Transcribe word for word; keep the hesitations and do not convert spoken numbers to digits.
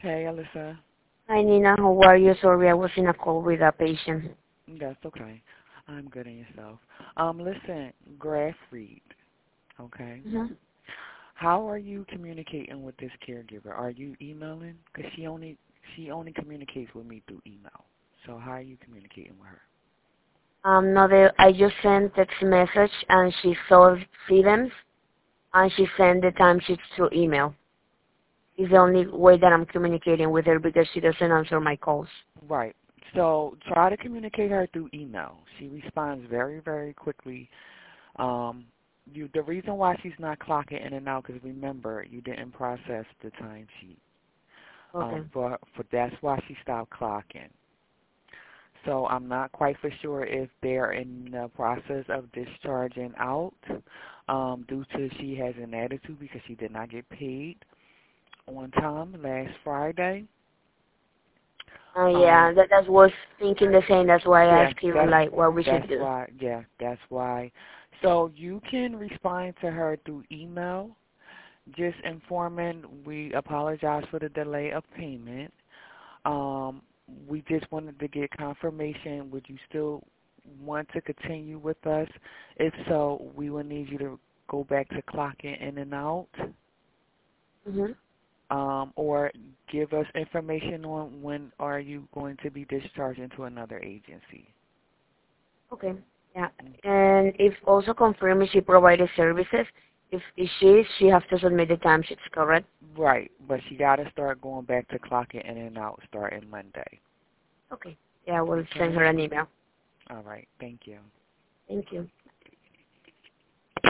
Hey, Alyssa. Hi, Nina. How are you? Sorry, I was in a call with a patient. That's okay. I'm good in yourself. Um, listen, graph read, okay? Mm-hmm. How are you communicating with this caregiver? Are you emailing? Because she only she only communicates with me through email. So how are you communicating with her? Um, no, they, I just sent text message and she saw see them and she sent the timesheets through email. It's the only way that I'm communicating with her because she doesn't answer my calls. Right. So try to communicate her through email. She responds very, very quickly. Um, you the reason why she's not clocking in and out because remember you didn't process the timesheet. Okay. Um, for for that's why she stopped clocking. So I'm not quite for sure if they're in the process of discharging out um, due to she has an attitude because she did not get paid on time last Friday. Uh, Um, yeah, that, that was thinking the same. That's why I yeah, asked you, that's like, what we that's should do. why. Yeah, that's why. So you can respond to her through email, just informing we apologize for the delay of payment. Um, we just wanted to get confirmation. Would you still want to continue with us? If so, we will need you to go back to clocking in and out, Mm-hmm. um, or give us information on when are you going to be discharging to another agency. Okay. Yeah. And if also confirm if she provided services, if, if she is, she has to submit the timesheets, correct? Right, but she got to start going back to clocking in and out starting Monday. Okay. Yeah, I will send Okay? her an email. All right. Thank you. Thank you.